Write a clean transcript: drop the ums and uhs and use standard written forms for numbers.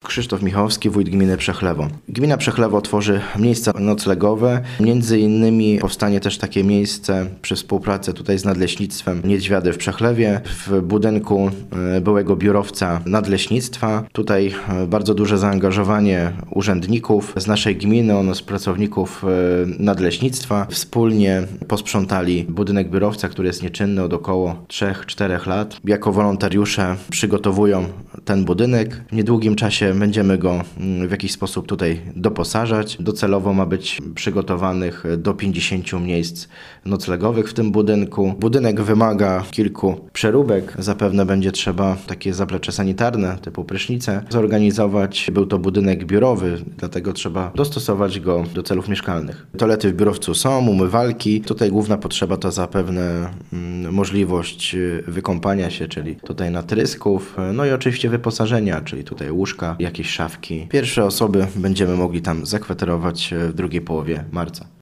Krzysztof Michałowski, wójt gminy Przechlewo. Gmina Przechlewo tworzy miejsca noclegowe. Między innymi powstanie też takie miejsce przy współpracy tutaj z Nadleśnictwem Niedźwiady w Przechlewie, w budynku byłego biurowca nadleśnictwa. Tutaj bardzo duże zaangażowanie urzędników z naszej gminy oraz pracowników nadleśnictwa. Wspólnie posprzątali budynek biurowca, który jest nieczynny od około 3-4 lat. Jako wolontariusze przygotowują ten budynek. W niedługim czasie będziemy go w jakiś sposób tutaj doposażać. Docelowo ma być przygotowanych do 50 miejsc noclegowych w tym budynku. Budynek wymaga kilku przeróbek. Zapewne będzie trzeba takie zaplecze sanitarne typu prysznice zorganizować. Był to budynek biurowy, dlatego trzeba dostosować go do celów mieszkalnych. Toalety w biurowcu są, umywalki. Tutaj główna potrzeba to zapewne możliwość wykąpania się, czyli tutaj natrysków, no i oczywiście wyposażenia, czyli tutaj łóżka, jakieś szafki. Pierwsze osoby będziemy mogli tam zakwaterować w drugiej połowie marca.